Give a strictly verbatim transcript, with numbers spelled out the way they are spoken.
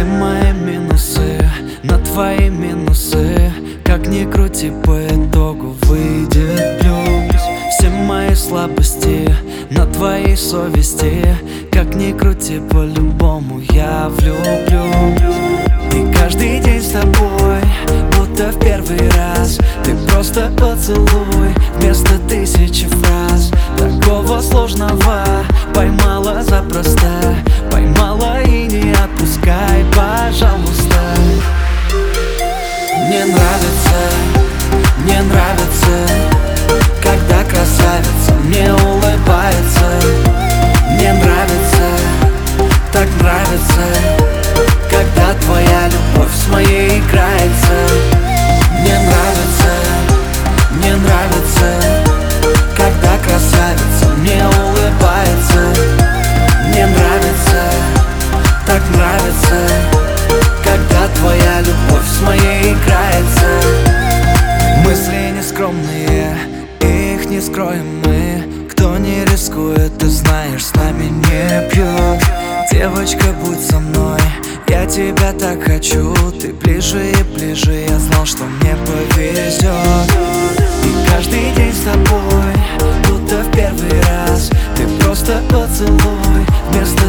Все мои минусы на твои минусы. Как ни крути, по итогу выйдет плюс. Все мои слабости на твоей совести. Как ни крути, по-любому я влюблюсь. И каждый день с тобой, будто в первый раз. Ты просто поцелуй вместо тысячи фраз. Такого сложного поймала запросто. Поймала и не отпускай, пожалуйста. Мне нравится, мне нравится, когда красавица мне улыбается. Мне нравится, так нравится, когда твоя любовь с моей играется. Мне нравится, мне нравится, когда красавица мне улыбается. Мне нравится, так нравится, когда твоя любовь с моей играется. Мысли нескромные, их не скроем мы. Кто не рискует, ты знаешь, с нами не пьет. Девочка, будь со мной, я тебя так хочу. Ты ближе и ближе, я знал, что мне повезет. И каждый день с тобой, будто в первый раз. Ты просто поцелуй вместо